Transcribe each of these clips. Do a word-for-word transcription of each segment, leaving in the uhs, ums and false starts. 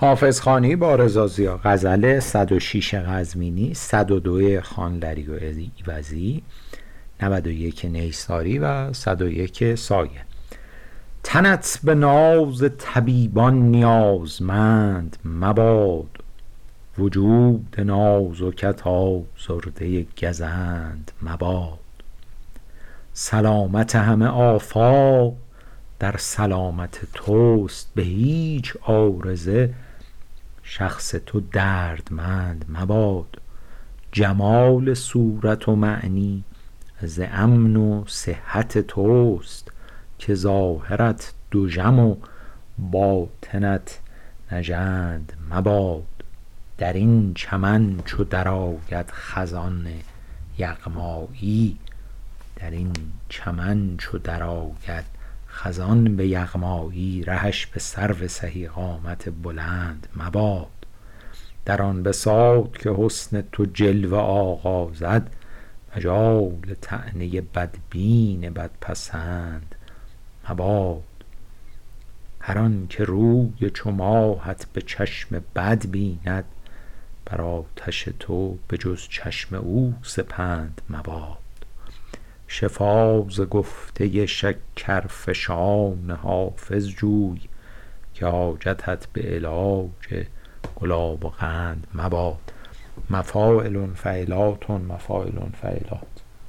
حافظ خانی با رضا ضیا. غزل صد و شش قزوینی، صد و دو خانلری و ایوزی، نود و یک نیساری و صد و یک سایه. تنت به ناز طبیبان نیازمند مباد، وجود نازکت آزرده گزند مباد. سلامت همه آفاق در سلامت توست، به هیچ عارضه شخص تو دردمند مباد. جمال صورت و معنی ز امن و صحت توست، که ظاهرت دژم و باطنت نژند مباد. در این چمن چو درآید خزان یغمایی، در این چمن چو درآید خزان به یغمایی، رهش به سرو سهی قامت بلند مباد. در آن بساط که حسن تو جلوه آغازد، مجال طعنه بدبین بدپسند مباد. هر آن که روی چو ماهت به چشم بد بیند، بر آتش تو به جز چشم او سپند مباد. شفا ز گفته شکرفشان حافظ جوی، که حاجتت به علاج گلاب و قند مباد. مفاعل فعلاتون مفاعل فعلات.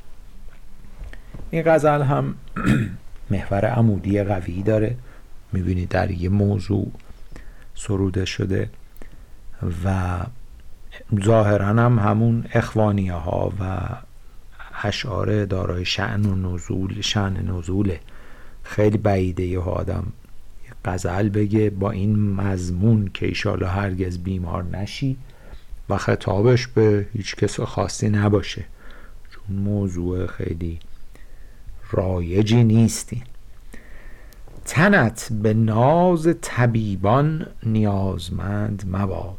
این غزل هم محور عمودی قوی داره، میبینید در یه موضوع سروده شده و ظاهرا هم همون اخوانیه ها و اشعار دارای شأن و نزول شأن نزوله. خیلی بعیده یه آدم غزل بگه با این مضمون که ایشالا هرگز بیمار نشی و خطابش به هیچ کس خاصی نباشه، چون موضوع خیلی رایجی نیستی. تنت به ناز طبیبان نیازمند مباد.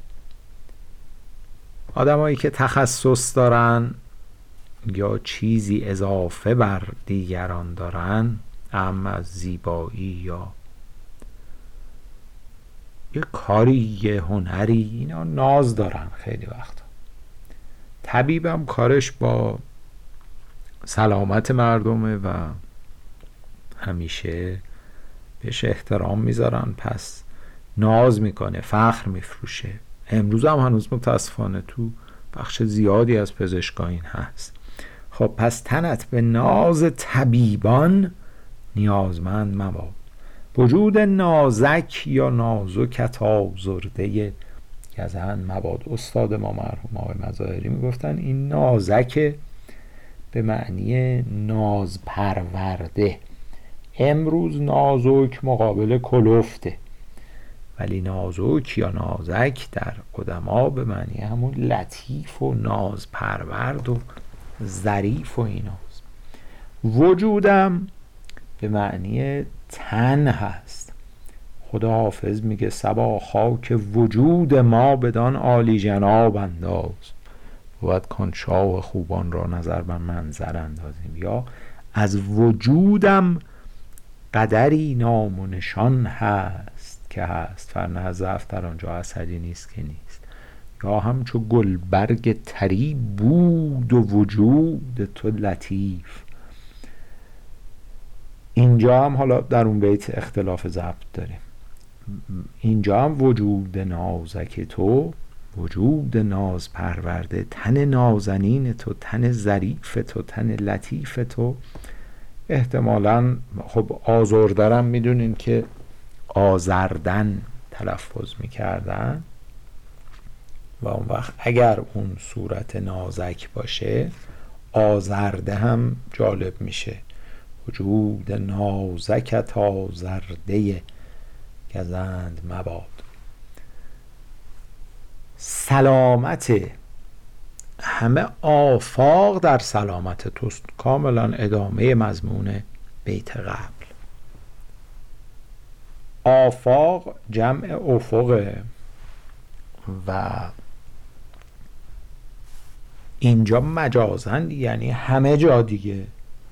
آدمایی که تخصص دارن یا چیزی اضافه بر دیگران دارن، اما از زیبایی یا یه کاری یه هنری، اینا ناز دارن خیلی وقتا. طبیبم کارش با سلامت مردمه و همیشه بهش احترام میذارن، پس ناز میکنه، فخر میفروشه. امروز هم هنوز متاسفانه تو بخش زیادی از پزشکایی هست. خب پس تنت به ناز طبیبان نیازمند مباد. وجود نازک یا نازکت آزرده گزند مباد. استاد ما مرحوم آقای مظاهری میگفتن این نازک به معنی ناز پرورده. امروز نازک مقابل کلفته، ولی نازک یا نازک در قدما به معنی همون لطیف و ناز پرورد و ظریف و ایناست. وجودم به معنی تن هست. خدا حافظ میگه صبا خاک وجود ما بدان عالی جناب انداز، بود کان شاه خوبان را نظر بر منظر اندازیم. یا از وجودم قدری نام و نشان هست که هست، فرنه ضعف در آنجا اثری نیست که نیست. یا همچو گلبرگ طری بود و وجود تو لطیف. اینجا هم حالا در اون بیت اختلاف ضبط داریم. اینجا هم وجود نازک تو، وجود ناز پرورده، تن نازنین تو، تن ظریف تو، تن لطیف تو. احتمالاً خب آزردرم میدونین که آزردن تلفظ میکردن و اون وقت اگر اون صورت نازک باشه آزرده هم جالب میشه. وجود نازکت آزرده گزند مباد. سلامت همه آفاق در سلامت توست. کاملا ادامه مضمون بیت قبل. آفاق جمع افقه و اینجا مجازن یعنی همه جا دیگه،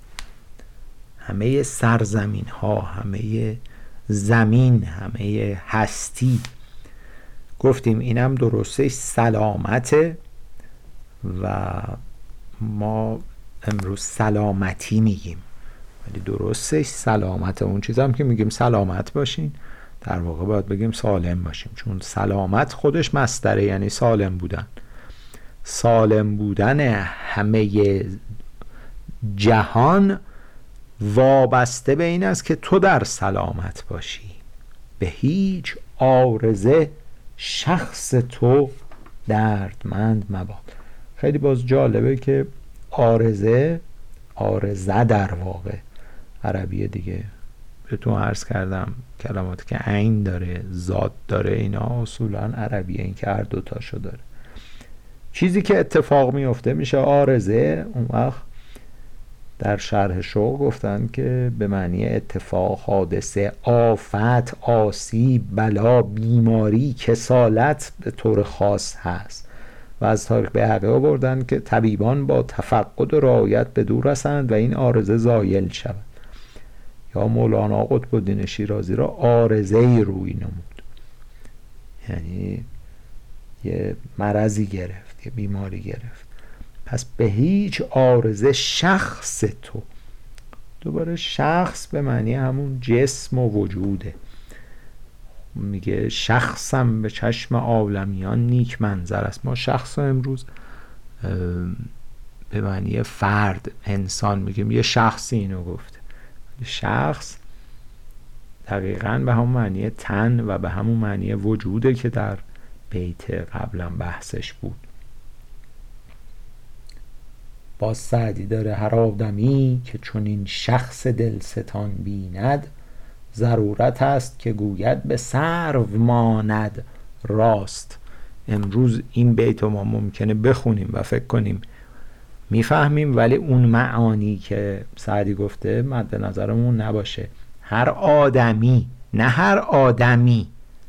همه سرزمین ها، همه زمین، همه هستی. گفتیم اینم درسته سلامته و ما امروز سلامتی میگیم، ولی درسته سلامته. اون چیز هم که میگیم سلامت باشین در واقع باید بگیم سالم باشیم، چون سلامت خودش مصدره، یعنی سالم بودن. سالم بودن همه جهان وابسته به این است که تو در سلامت باشی. به هیچ عارضه شخص تو دردمند مباد. خیلی باز جالبه که عارضه، عارضه در واقع عربیه دیگه، به تو عرض کردم کلماتی که عین داره، ذات داره، اینا اصولا عربیه، این که هر دوتاشو داره. چیزی که اتفاق میفته میشه عارضه. اون وقت در شرح شوق گفتن که به معنی اتفاق، حادثه، آفت، آسیب، بلا، بیماری، کسالت به طور خاص هست. و از تاریخ بیهقی آوردن که طبیبان با تفقد و رعایت به دور رسند و این عارضه زایل شود. یا مولانا قطب الدین شیرازی را عارضه‌ای روی نمود، یعنی یه مرضی گرفت، یه بیماری گرفت. پس به هیچ عارضه شخص تو، دوباره شخص به معنی همون جسم و وجوده. میگه شخصم به چشم عالمیان نیک منظر است. ما شخص امروز به معنی فرد، انسان میگیم، یه شخصی اینو گفته. شخص دقیقاً به همون معنی تن و به همون معنی وجوده که در بیت قبلا بحثش بود. باز سعدی داره: هر آدمی که چون این شخص دلستان بیند، ضرورت است که گوید به سرو ماند راست. امروز این بیت رو ما ممکنه بخونیم و فکر کنیم میفهمیم، ولی اون معانی که سعدی گفته مد نظرمون نباشه. هر آدمی، نه هر آدمی.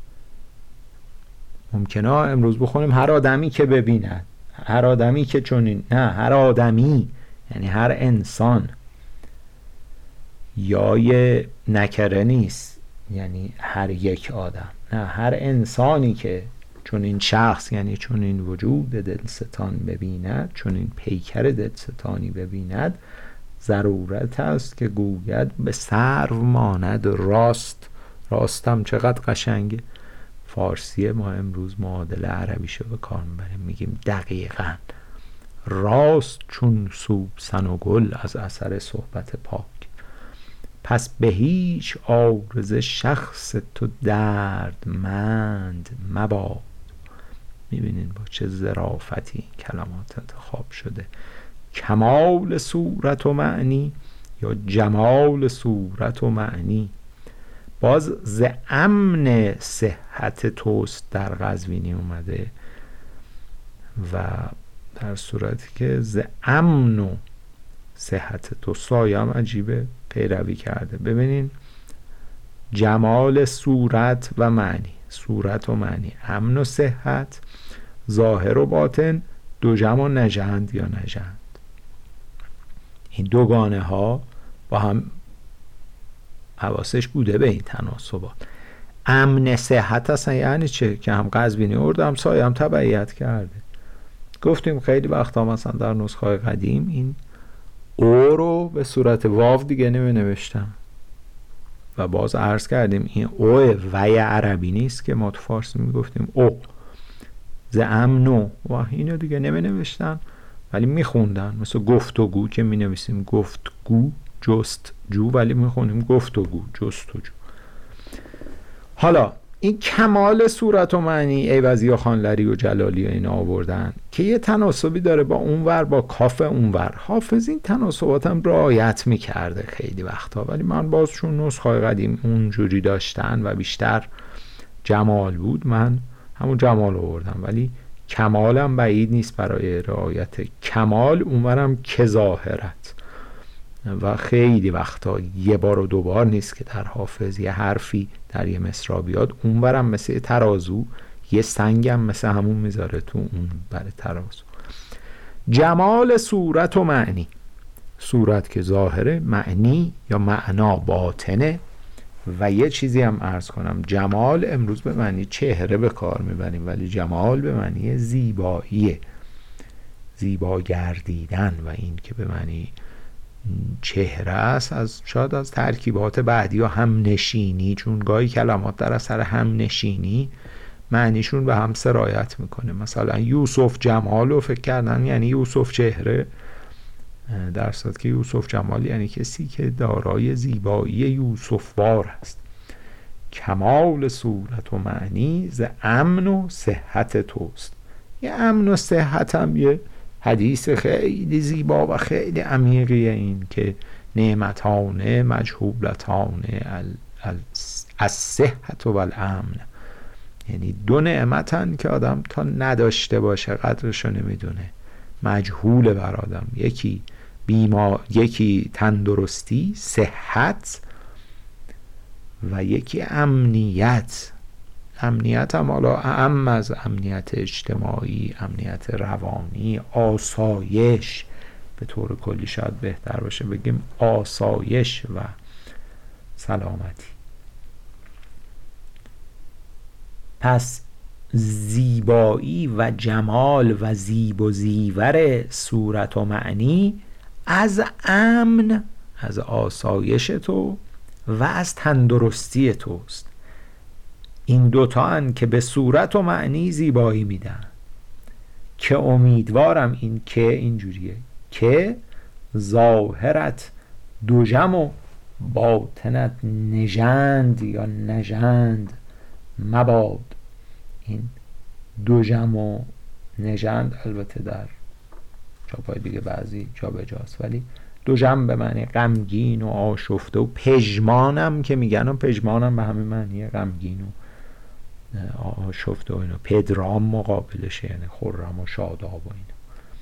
ممکنه امروز بخونیم هر آدمی که ببیند، هر آدمی که چونین، نه، هر آدمی یعنی هر انسان. یا یه نکره نیست یعنی هر یک آدم، نه، هر انسانی که چون این شخص یعنی چون این وجود دلستان ببیند، چون این پیکر دلستانی ببیند، ضرورت است که گوید به سرو ماند راست. راستم چقدر قشنگه. فارسی ما امروز معادل عربیشو به کار میبریم، میگیم دقیقاً راست چون سوسن و گل از اثر صحبت پاک. پس به هیچ عارضه شخص تو دردمند مباد. میبینین با چه ظرافتی این کلمات انتخاب شده. کمال صورت و معنی یا جمال صورت و معنی. باز ز امن صحت توست در قزوینی اومده و در صورتی که ز امن و صحت تو، سایه هم عجیبه پیروی کرده. ببینین جمال صورت و معنی، صورت و معنی، امن و صحت، ظاهر و باطن، دو جمع نژند یا نژند. این دوگانه ها با هم حواسش بوده به این تناسبات. امن صحت اصلا یعنی چه؟ که هم قزوینی ارده هم سایه هم تبعیت کرده. گفتیم خیلی وقتا مثلا در نسخه قدیم این او رو به صورت واو دیگه نمی نوشتم و باز عرض کردیم این او وی عربی نیست که ما تو فارسی می گفتیم او ز امنو و اینو دیگه نمی نوشتن ولی می خوندن. مثل گفتگو که می نویسیم گفتگو جست جو، ولی می خونیم گفتگو جست و جو. حالا این کمال صورت و معنی ایوزی و خانلری و جلالی و اینا آوردن که یه تناسبی داره با اونور، با کاف اونور. حافظ این تناسبات هم رعایت میکرده خیلی وقتا، ولی من باز چون نسخه قدیم اونجوری داشتن و بیشتر جمال بود من همون جمال آوردم، ولی کمالم بعید نیست برای رعایت کمال. اونورم که ظاهرت و خیلی وقتا یه بار و دو بار نیست که در حافظ یه حرفی در یه مصرع بیاد، اونورم مثل ترازو یه سنگم مثل همون میذاره تو اون برای ترازو. جمال صورت و معنی، صورت که ظاهره، معنی یا معنا باطنه. و یه چیزی هم عرض کنم، جمال امروز به معنی چهره به کار میبریم، ولی جمال به معنی زیباییه، زیبا گردیدن، و این که به معنی چهره است، از شاید از ترکیبات بعدی یا هم نشینی، چون گاهی کلمات در اثر هم نشینی معنیشون به هم سرایت میکنه. مثلا یوسف جمال رو فکر کردن یعنی یوسف چهره، در صورتی که یوسف جمال یعنی کسی که دارای زیبایی یوسفوار است. کمال صورت و معنی ز امن و صحت توست. یه امن و صحت هم یه حدیث خیلی زیبا و خیلی عمیقیه، این که نعمتانه مجهولتانه از صحت و الامن، یعنی دو نعمتن که آدم تا نداشته باشه قدرشو نمیدونه، مجهول بر آدم، یکی بیما یکی تندرستی صحت و یکی امنیت. امنیت هم حالا اعم از امنیت اجتماعی، امنیت روانی، آسایش، به طور کلی شاید بهتر باشه بگیم آسایش و سلامتی. پس زیبایی و جمال و زیب و زیور صورت و معنی از امن، از آسایش تو و از تندرستی توست. این دوتا هن که به صورت و معنی زیبایی میدن، که امیدوارم این که اینجوریه که ظاهرت دوژم و باطنت نژند یا نژند مباد. این دوژم و نژند البته در چاپای دیگه بعضی جا به جاست، ولی دوژم به معنی غمگین و آشفته، و پژمانم که میگن، و پژمانم به همین معنی غمگین و آشفته و اینو. پدرام مقابلشه یعنی خرم و شاداب و اینو.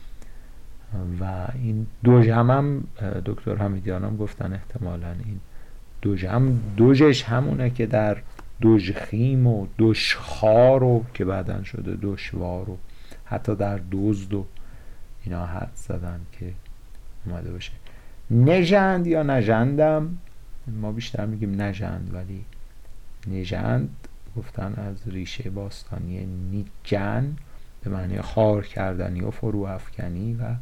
و این دوژم هم دکتر حمیدیان هم گفتن احتمالاً این دوژم دوژش همونه که در دوژخیم و دوشخار و که بعدن شده دوشوار و حتی در دزد و اینا حد زدن که اومده باشه. نژند یا نژندم، ما بیشتر میگیم نژند، ولی نژند گفتن از ریشه باستانی نیجن به معنی خار کردنی و فرو افکنی و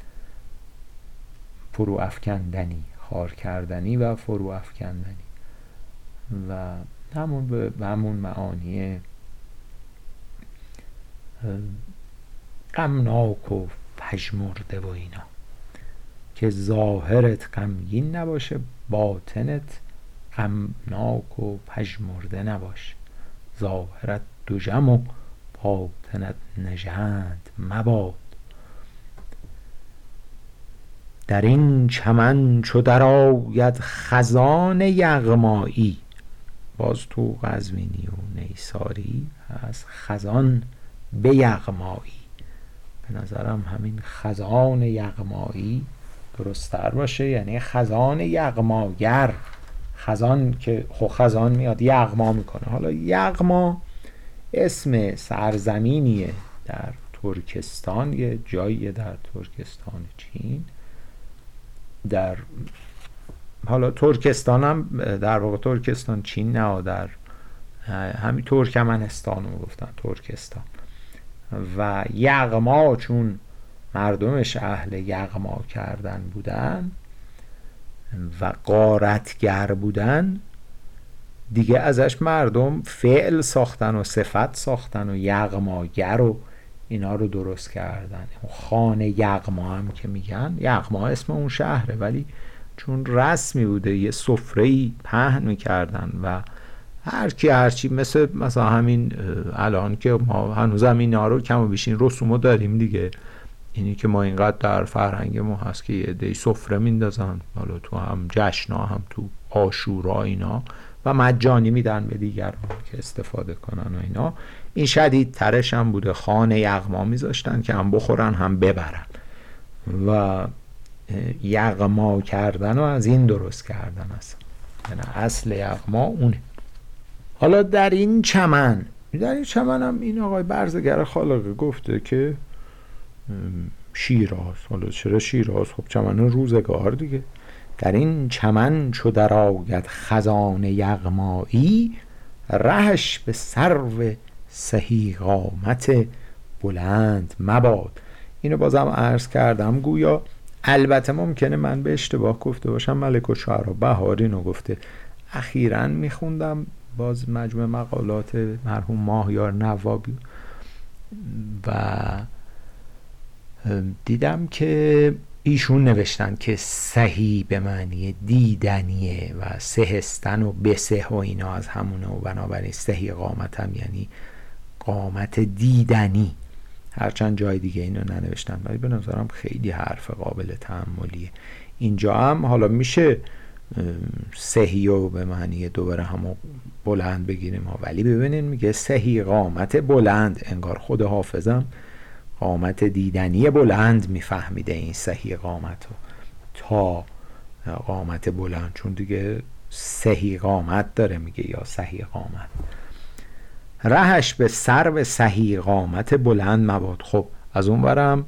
فرو افکندنی، خار کردنی و فرو افکندنی، و همون به همون معانی غمناک و پژمرده و اینا، که ظاهرت غمگین نباشه، باطنت غمناک و پژمرده نباشه. ظاهرت دوژم و باطنت نژند مباد. در این چمن چو درآید خزان یغمایی، باز تو قزوینی و نیساری از خزان به یغمایی. به نظرم همین خزان یغمایی درست‌تر باشه، یعنی خزان یغماگر. خزان که خب خزان میاد یغما میکنه. حالا یغما اسم سرزمینیه در ترکستان، یه جاییه در ترکستان چین. در حالا ترکستان هم در واقع ترکستان چین نه، در همین ترکمنستان رو گفتن ترکستان. و یغما چون مردمش اهل یغما کردن بودن و غارتگر بودن، دیگه ازش مردم فعل ساختن و صفت ساختن و یغماگر و اینا رو درست کردن. خانه یغما هم که میگن، یغما اسم اون شهره، ولی چون رسمی بوده یه سفره‌ای پهن میکردن و هر کی هرچی، مثل مثلا همین الان که ما هنوز هم اینا رو کم و بیش این رسومو داریم دیگه. اینی که ما اینقدر در فرهنگ ما هست که یه دی سفره میندازن، حالا تو هم جشنا هم تو عاشورا اینا، و مجانی میدن به دیگران که استفاده کنن و اینا. این شدید ترش هم بوده، خانه یغما میذاشتن که هم بخورن هم ببرن، و یغما کردن و از این درست کردن اصلا، یعنی اصل یغما اونه. حالا در این چمن، در این چمن هم این آقای برزگر خالقی گفته که شیراز. حالا چرا شیراز؟ خب چمن روزگار دیگه، در این چمن چو در آید خزان یغمایی، رهش به سرو سهی قامت بلند مباد. اینو بازم عرض کردم گویا البته ممکنه من به اشتباه گفته باشم، ملک الشعرا بهار اینو گفته. اخیراً میخوندم باز مجموع مقالات مرحوم ماهیار نوابی و دیدم که ایشون نوشتن که سهی به معنی دیدنیه و سهستن و بسه و اینا از همونه و بنابراین سهی قامت هم یعنی قامت دیدنی، هرچند جای دیگه اینو ننوشتن ولی به نظرم خیلی حرف قابل تأملیه. اینجا هم حالا میشه سهی و به معنی دوباره همو بلند بگیریم ها، ولی ببینین میگه سهی قامت بلند، انگار خود حافظم قامت دیدنی بلند میفهمیده این سهی قامت رو تا قامت بلند، چون دیگه سهی قامت داره میگه یا سهی قامت. رهش به سرو سهی قامت بلند مباد. خب از اون برم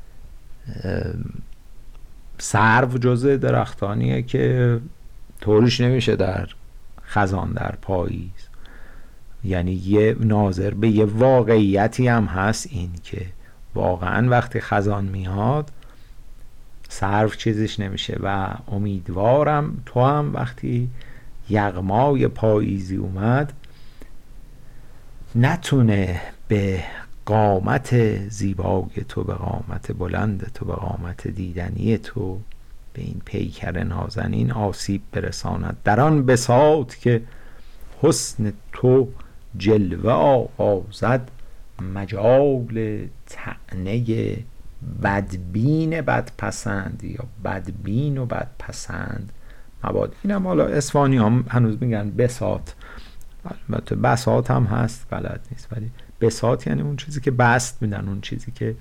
سرو جزء درختانیه که طوریش نمیشه در خزان در پاییز، یعنی یه ناظر به یه واقعیتی هم هست، این که واقعا وقتی خزان میاد سرو چیزش نمیشه و امیدوارم تو هم وقتی یغمای پاییزی اومد نتونه به قامت زیبای تو، به قامت بلند تو، به قامت دیدنی تو، به این پیکر نازنین آسیب برساند. در آن بساط که حسن تو جلوه آغازد، مجال طعنه بدبین بدپسند یا بدبین و بدپسند مباد. اینم حالا اسفانی هم هنوز میگن بساط، البته بساط هم هست بلد نیست، ولی بساط یعنی اون چیزی که بست میدن، اون چیزی که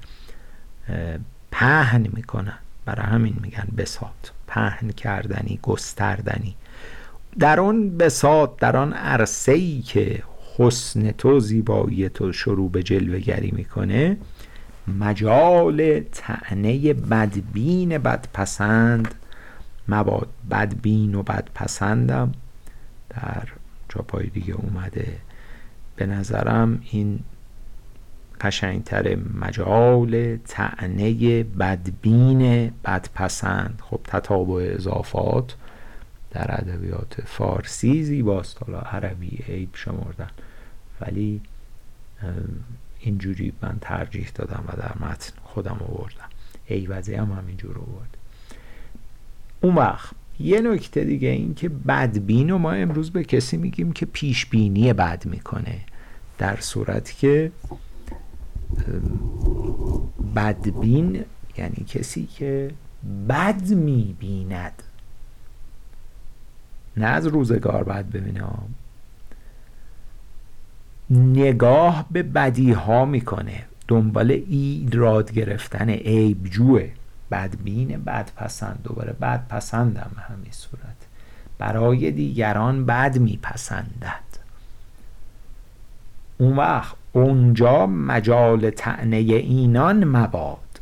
پهن میکنن، برای همین میگن بساط، پهن کردنی، گستردنی. در اون بساط، در آن عرصه‌ای که حسن تو زیبایی تو شروع به جلوه گری میکنه، مجال طعنه بدبین بدپسند مباد. بدبین و بدپسندم در چاپای دیگه اومده، به نظرم این قشنگتره. مجال طعنه بدبین بدپسند. خب تتابع اضافات در ادبیات فارسی زیباست، حالا عربی عیب شمردن، ولی اینجوری من ترجیح دادم و در متن خودم آوردم. ایوزی هم همینجور آورد. اون وقت یه نکته دیگه این که بدبین و ما امروز به کسی میگیم که پیشبینی بد میکنه، در صورتی که بدبین یعنی کسی که بد میبیند، نه از روزگار بد ببینه، نگاه به بدی ها میکنه، دنبال ایراد گرفتن، عیب جوه. بدبین بدپسند، دوباره بدپسندم به همین صورت، برای دیگران بد میپسندد. اون وقت اونجا مجال طعنه اینان مباد.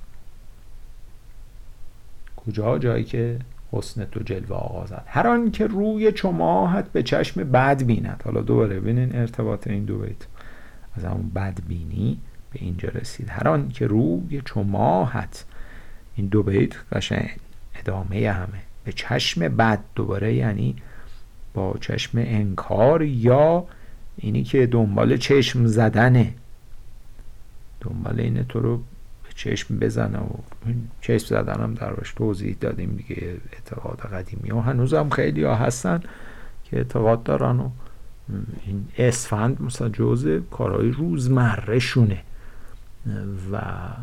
کجا؟ جایی که حسن تو جلوه آغازد. هر آن که روی چو ماهت به چشم بد بیند. حالا دوباره ببینین ارتباط این دو بیت از همون بدبینی به اینجا رسید. هر آن که روی چو ماهت، این دو بیت قشنگ ادامه همه. به چشم بد، دوباره یعنی با چشم انکار یا اینی که دنبال چشم زدنه، دنبال اینه تو رو به چشم بزنه. و چشم زدن هم در باش توضیح دادیم دیگه، اعتقاد قدیمی ها هنوز هم خیلی ها هستن که اعتقاد دارن و این اسفند مثلا جزء کارهای روزمره شونه. و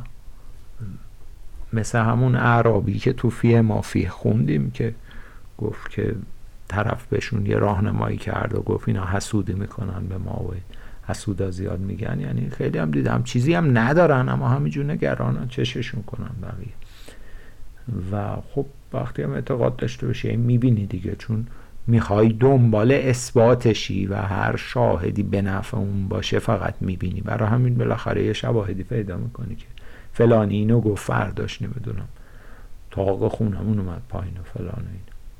مثل همون اعرابی که تو فیه مافیه خوندیم که گفت که طرف بهشون یه راهنمایی کرد و گفت اینا حسودی میکنن به ما و حسودا زیاد میگن، یعنی خیلی هم دیدم چیزی هم ندارن اما همینجور نگرانن چششون کنن بقیه. و خب وقتی هم اعتقاد داشته باشی میبینی دیگه، چون میخوای دنبال اثباتشی و هر شاهدی به نفع اون باشه فقط میبینی، برای همین بالاخره یه شواهدی پیدا میکنی که فلانی اینو گفت، فرداش نمیدونم تاق خونمون اومد پایین و فلان و این.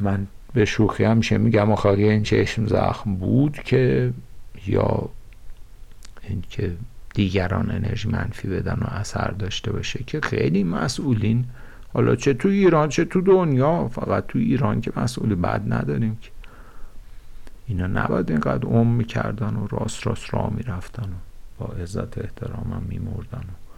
من به شوخی هم میشه میگم آخه این چشم زخم بود که یا این که دیگران انرژی منفی بدن و اثر داشته باشه که خیلی مسئولین، حالا چه تو ایران چه تو دنیا، فقط تو ایران که مسئولی بد نداریم که اینا نباید اینقدر عم میکردن و راست راست راه میرفتن و با عزت احترام هم میمردن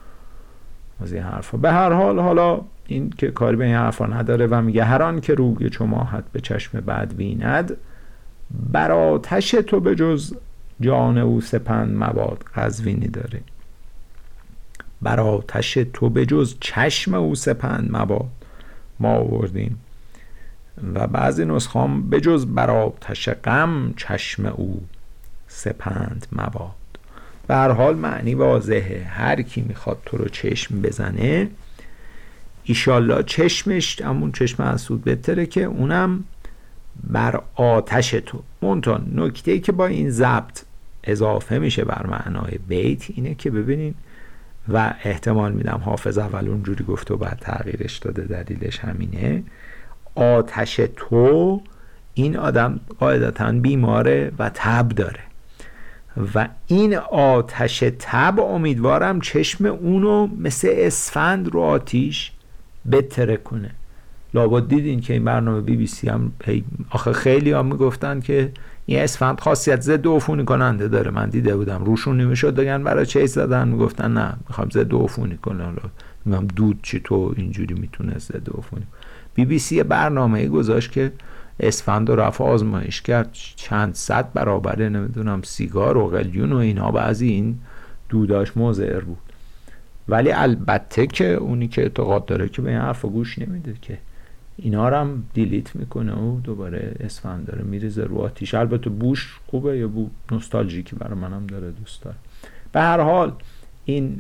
و از این حرفا. به هر حال حالا این که کاری به این حرفا نداره و میگه هر آن که روی چو ماهت به چشم بد بیند، بر آتش تو به جز جان او سپند مباد. قزوینی داره، بر آتش تو به جز چشم او سپند مباد، ما آوردیم. و بعضی نسخه هم به جز بر آتش غم چشم او سپند مباد. به هر حال معنی واضحه، هر کی میخواد تو رو چشم بزنه ایشالله چشمش همون چشم حسود بهتره که اونم بر آتش تو. منتها نکته‌ای که با این ضبط اضافه میشه بر معنای بیت اینه که ببینین و احتمال میدم حافظ اول اونجوری گفته و بعد تغییرش داده، دلیلش همینه. آتش تو، این آدم قاعدتاً بیماره و تب داره و این آتش تب امیدوارم چشم اونو مثل اسفند رو آتیش بتره کنه. لابد دیدین که این برنامه بی بی سی هم آخه خیلی هم میگفتن که این اسفند خاصیت ضد عفونی کننده داره، من دیده بودم روشون نمیشد دگن برای چه زدن، میگفتن نه میخوام ضد عفونی کنه. حالا میگم دود چی تو اینجوری میتونه ضد عفونی. بی بی سی برنامه گذاشت که اسفند رو رفع آزمایش کرد، چند صد برابر نمیدونم سیگار و قلیون و اینها بعضی این دوداش مضر بود. ولی البته که اونی که اعتقاد داره که به این حرفا گوش نمیده که اینا رو هم دیلیت میکنه و دوباره اسفند داره میریزه رو آتیش. البته بوش خوبه یا بو نوستالژیکی برای منم داره دوست داره. به هر حال این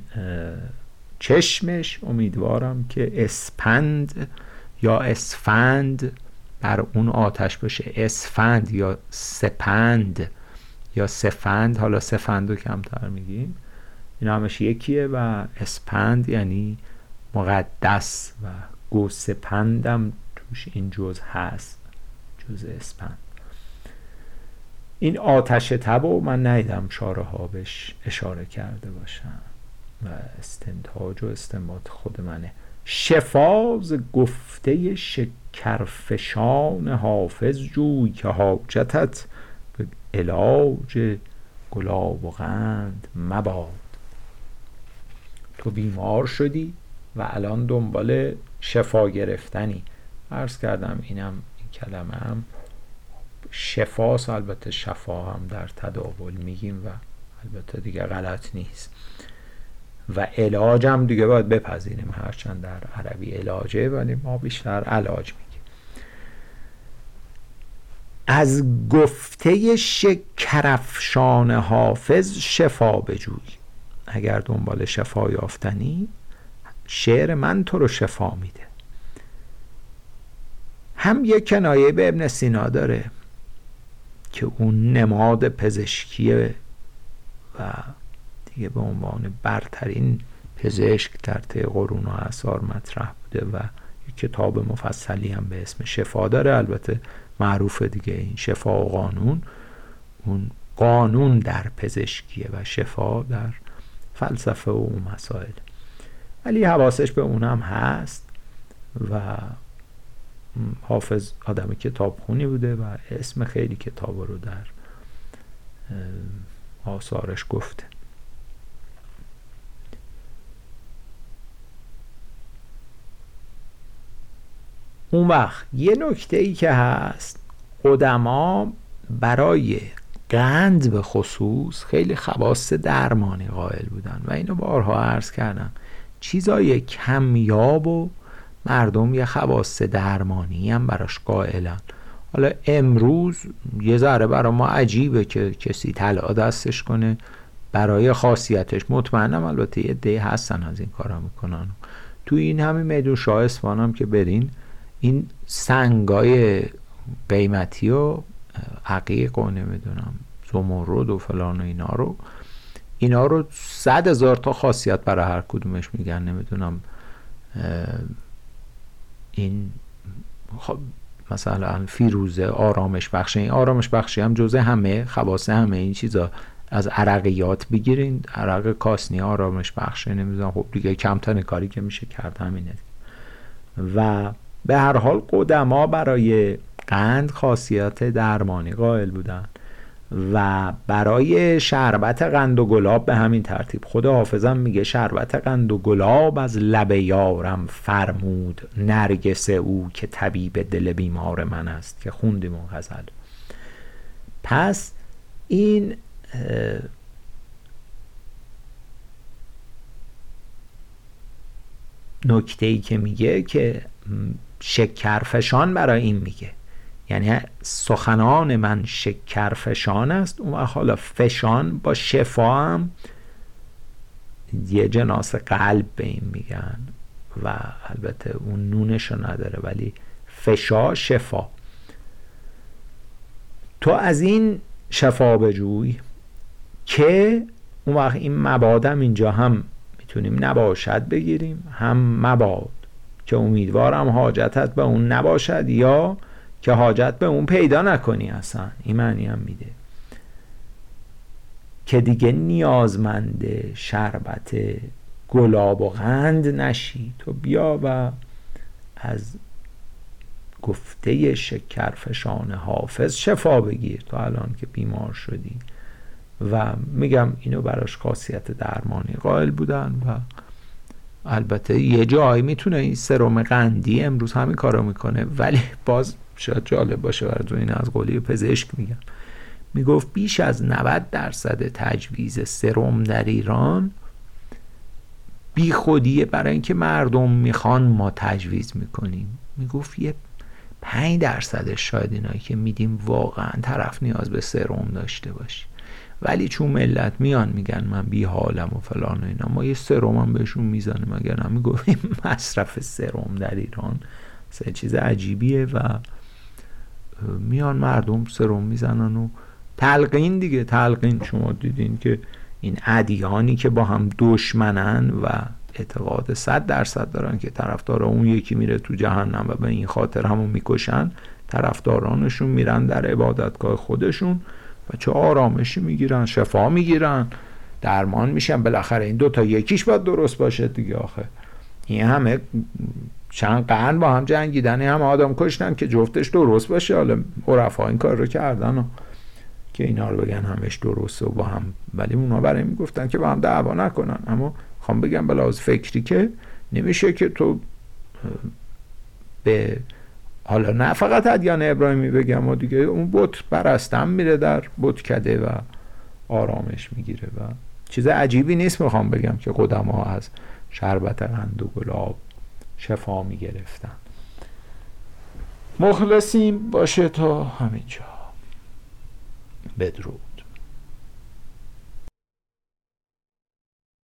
چشمش امیدوارم که اسپند یا اسفند بر اون آتش باشه. اسفند یا سپند یا سفند، حالا سفند رو کمتر میگیم، این همش یکیه و اسپند یعنی مقدس و گوسپندم توش این جز هست، جز اسپند. این آتش تبو من ندیدم شاره ها بهش اشاره کرده باشم و استنتاج و استنباط خود منه. شفاز گفته شکرفشان حافظ جوی که حاجتت به علاج گلاب و قند مباد. تو بیمار شدی و الان دنبال شفا گرفتنی. عرض کردم اینم این کلمه هم شفاست، البته شفا هم در تداول میگیم و البته دیگه غلط نیست و علاج هم دیگه باید بپذیریم، هرچند در عربی علاجه ولی ما بیشتر علاج میگیم. از گفته شکرفشان حافظ شفا بجوی. اگر دنبال شفا یافتنی شعر من تو رو شفا میده. هم یک کنایه به ابن سینا داره که اون نماد پزشکیه و دیگه به عنوان برترین پزشک در طی قرون و اعصار مطرح بوده و یک کتاب مفصلی هم به اسم شفا داره. البته معروفه دیگه این شفا و قانون، اون قانون در پزشکیه و شفا در فلسفه و مسائل، ولی حواسش به اونم هست و حافظ آدم کتاب خونی بوده و اسم خیلی کتاب رو در آثارش گفته. اون وقت یه نکته ای که هست، قدما برای قند به خصوص خیلی خواص درمانی قائل بودن و اینو بارها عرض کردم. چیزای کمیاب و مردم یه خواص درمانی هم براش قائلن. حالا امروز یه ذره برای ما عجیبه که کسی طلا دستش کنه برای خاصیتش. مطمئنم البته یه دی هستن از این کارا میکنن. تو این همین میدون شاه اصفهان هم که برین، این سنگای قیمتی و عقیق و نمیدونم زمرد و فلان و اینا رو اینا رو صد هزار تا خاصیت برای هر کدومش میگن. نمیدونم این خب مثلا فیروزه آرامش بخش. این آرامش بخشی هم جزء همه خواص همه این چیزا. از عرقیات بگیرین، عرق کاسنی آرامش بخشه، نمیدونم خب دیگه کمترین کاری که میشه کرد همینه. و به هر حال قدما برای قند خاصیت درمانی قائل بودن و برای شربت قند و گلاب به همین ترتیب. خود حافظم میگه شربت قند و گلاب از لب یارم فرمود، نرگس او که طبیب دل بیمار من است، که خوندیم اون غزل. پس این نکته‌ای که میگه که شکرفشان برای این میگه، یعنی سخنان من شکرفشان است. اون حالا فشان با شفا هم یه جناس قلب به این میگن و البته اون نونشو نداره، ولی فشا شفا. تو از این شفا بجوی که اون وقت این مبادم اینجا هم میتونیم نباشد بگیریم، هم مباد که امیدوارم حاجتت به اون نباشد یا که حاجت به اون پیدا نکنی اصلا. این معنی هم میده که دیگه نیازمند شربت گلاب و قند نشی. تو بیا و از گفته شکرفشان حافظ شفا بگیر تو الان که بیمار شدی. و میگم اینو براش خاصیت درمانی قائل بودن و البته یه جایی میتونه این سرم قندی امروز همین کارو میکنه، ولی باز شاید جالب باشه براتون، این از قولی پزشک میگم. میگفت بیش از نود درصد تجویز سرم در ایران بی خودیه، برای اینکه مردم میخوان ما تجویز میکنیم. میگفت یه پنج درصدش شاید اینایی که میدیم واقعا طرف نیاز به سرم داشته باشه، ولی چون ملت میان میگن من بی حالم و فلان و اینا، ما یه سرم هم بهشون میزنیم. اگر هم میگفتیم مصرف سرم در ایران سه چیز عجیبیه و میان مردم سرم میزنن و تلقین دیگه. تلقین شما دیدین که این ادیانی که با هم دشمنن و اعتقاد صد درصد دارن که طرفدار اون یکی میره تو جهنم و به این خاطر همون میکشن، طرفدارانشون میرن در عبادتگاه خودشون و چه آرامشی میگیرن، شفا میگیرن، درمان میشن. بالاخره این دوتا یکیش باید درست باشه دیگه. آخه این همه چند قرن با هم جنگیدن، هم آدم کشتن که جفتش درست باشه. حالا عرفا این کار رو کردن و که اینا رو بگن همش درسته و با هم، ولی اونا برای میگفتن که با هم دعوا نکنن. اما خوام بگم بلاز فکری که نمیشه که تو به حالا نه فقط ادیان ابراهیمی بگم و دیگه اون بت پرستم میره در بتکده و آرامش میگیره و چیز عجیبی نیست. میخوام بگم که قدما از شربت قند و گلاب شفا میگرفتن. مخلصیم باشه تا همینجا. بدرود.